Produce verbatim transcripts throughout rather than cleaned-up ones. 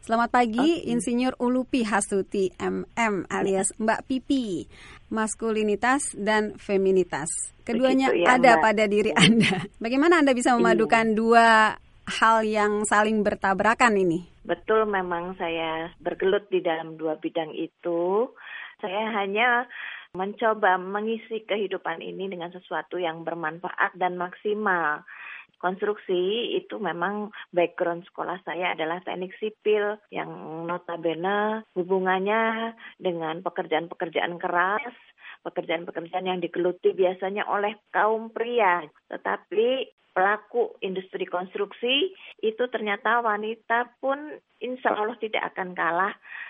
Selamat pagi, okay. Insinyur Ulupi Hasuti M M alias Mbak Pipi, maskulinitas dan feminitas. Keduanya Begitu, ya, ada Mbak. Pada diri Anda. Bagaimana Anda bisa memadukan iya. dua hal yang saling bertabrakan ini? Betul, memang saya bergelut di dalam dua bidang itu. Saya hanya mencoba mengisi kehidupan ini dengan sesuatu yang bermanfaat dan maksimal. Konstruksi itu memang background sekolah saya adalah teknik sipil yang notabene hubungannya dengan pekerjaan-pekerjaan keras, pekerjaan-pekerjaan yang digeluti biasanya oleh kaum pria. Tetapi pelaku industri konstruksi itu ternyata wanita pun insya Allah tidak akan kalah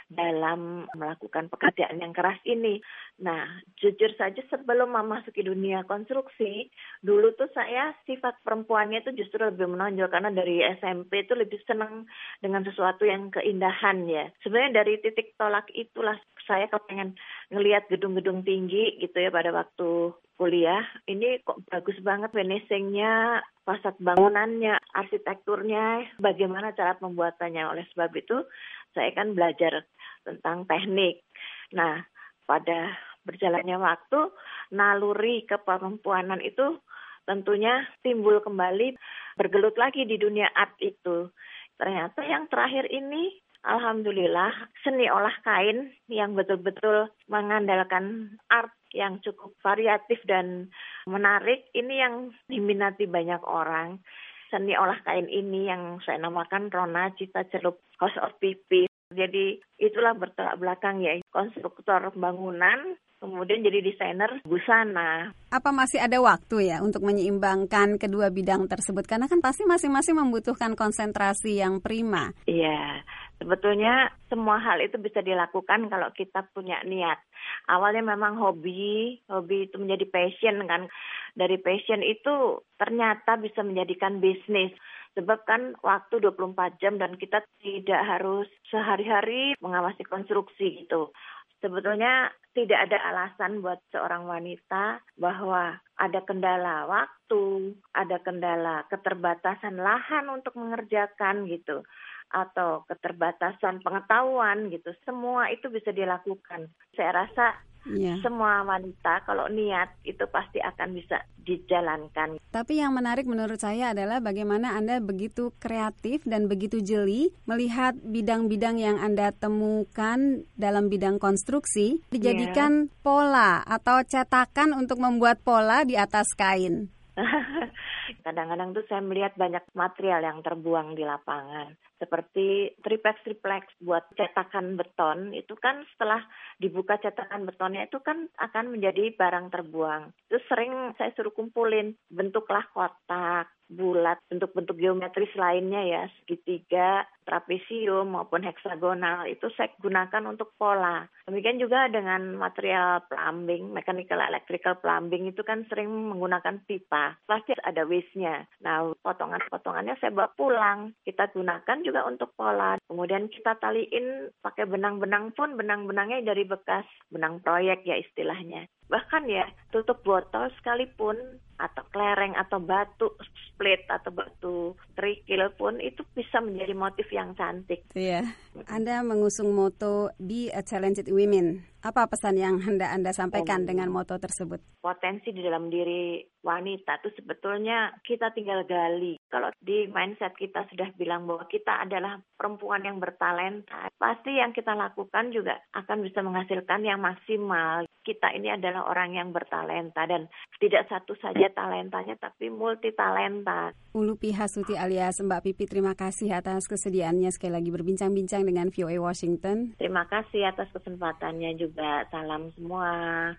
dalam melakukan pekerjaan yang keras ini. Nah, jujur saja sebelum memasuki dunia konstruksi, dulu tuh saya sifat perempuannya itu justru lebih menonjol karena dari S M P itu lebih senang dengan sesuatu yang keindahan ya. Sebenarnya dari titik tolak itulah saya kepengen ngelihat gedung-gedung tinggi gitu ya pada waktu kuliah. Ini kok bagus banget finishingnya, fasad bangunannya, arsitekturnya, bagaimana cara pembuatannya. Oleh sebab itu saya kan belajar tentang teknik. Nah, pada berjalannya waktu, naluri keperempuanan itu tentunya timbul kembali, bergelut lagi di dunia art itu. Ternyata yang terakhir ini, alhamdulillah, seni olah kain yang betul-betul mengandalkan art yang cukup variatif dan menarik, ini yang diminati banyak orang. Seni olah kain ini yang saya namakan Rona Cita Celup House of Pipi. Jadi itulah bertolak belakang ya, konstruktor bangunan, kemudian jadi desainer busana. Apa masih ada waktu ya untuk menyeimbangkan kedua bidang tersebut? Karena kan pasti masing-masing membutuhkan konsentrasi yang prima. Iya, sebetulnya semua hal itu bisa dilakukan kalau kita punya niat. Awalnya memang hobi, hobi itu menjadi passion kan. Dari passion itu ternyata bisa menjadikan bisnis. Sebab kan waktu dua puluh empat jam dan kita tidak harus sehari-hari mengawasi konstruksi gitu. Sebetulnya tidak ada alasan buat seorang wanita bahwa ada kendala waktu, ada kendala keterbatasan lahan untuk mengerjakan gitu, atau keterbatasan pengetahuan gitu. Semua itu bisa dilakukan. Saya rasa yeah. semua wanita kalau niat itu pasti akan bisa dijalankan. Tapi yang menarik menurut saya adalah bagaimana Anda begitu kreatif dan begitu jeli melihat bidang-bidang yang Anda temukan dalam bidang konstruksi dijadikan yeah. pola atau cetakan untuk membuat pola di atas kain. Kadang-kadang tuh saya melihat banyak material yang terbuang di lapangan. Seperti triplex-triplex buat cetakan beton, itu kan setelah dibuka cetakan betonnya itu kan akan menjadi barang terbuang. Itu sering saya suruh kumpulin, bentuklah kotak, bulat, bentuk-bentuk geometris lainnya ya, segitiga, trapesium maupun heksagonal, itu saya gunakan untuk pola. Demikian juga dengan material plumbing, mechanical electrical plumbing itu kan sering menggunakan pipa. Pasti ada waste-nya. Nah, potongan-potongannya saya bawa pulang. Kita gunakan juga untuk pola. Kemudian kita taliin pakai benang-benang pun, benang-benangnya dari bekas benang proyek ya istilahnya. Bahkan ya, tutup botol sekalipun, atau kelereng, atau batu split, atau batu kerikil pun, itu bisa menjadi motif yang cantik. Iya, Anda mengusung moto Be a Talented Women. Apa pesan yang hendak Anda sampaikan oh, dengan moto tersebut? Potensi di dalam diri wanita itu sebetulnya kita tinggal gali. Kalau di mindset kita sudah bilang bahwa kita adalah perempuan yang bertalenta, pasti yang kita lakukan juga akan bisa menghasilkan yang maksimal. Kita ini adalah orang yang bertalenta dan tidak satu saja talentanya tapi multi talenta. Ulupi Hasuti alias Mbak Pipi, terima kasih atas kesediaannya sekali lagi berbincang-bincang dengan V O A Washington. Terima kasih atas kesempatannya juga. Salam semua.